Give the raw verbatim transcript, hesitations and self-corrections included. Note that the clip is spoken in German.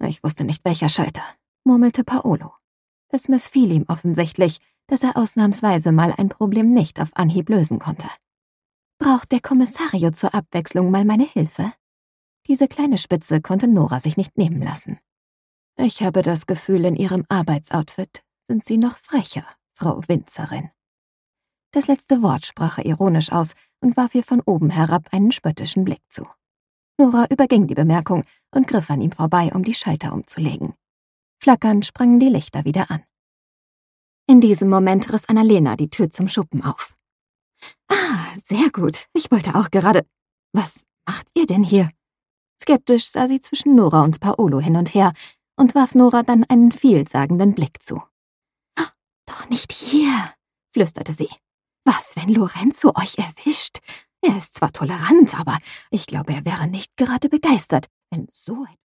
Ich wusste nicht, welcher Schalter, murmelte Paolo. Es missfiel ihm offensichtlich, dass er ausnahmsweise mal ein Problem nicht auf Anhieb lösen konnte. »Braucht der Kommissario zur Abwechslung mal meine Hilfe?« Diese kleine Spitze konnte Nora sich nicht nehmen lassen. »Ich habe das Gefühl, in Ihrem Arbeitsoutfit sind Sie noch frecher, Frau Winzerin.« Das letzte Wort sprach er ironisch aus und warf ihr von oben herab einen spöttischen Blick zu. Nora überging die Bemerkung und griff an ihm vorbei, um die Schalter umzulegen. Flackernd sprangen die Lichter wieder an. In diesem Moment riss Annalena die Tür zum Schuppen auf. »Ah, sehr gut. Ich wollte auch gerade... Was macht ihr denn hier?« Skeptisch sah sie zwischen Nora und Paolo hin und her und warf Nora dann einen vielsagenden Blick zu. »Doch nicht hier«, flüsterte sie. »Was, wenn Lorenzo euch erwischt? Er ist zwar tolerant, aber ich glaube, er wäre nicht gerade begeistert, wenn so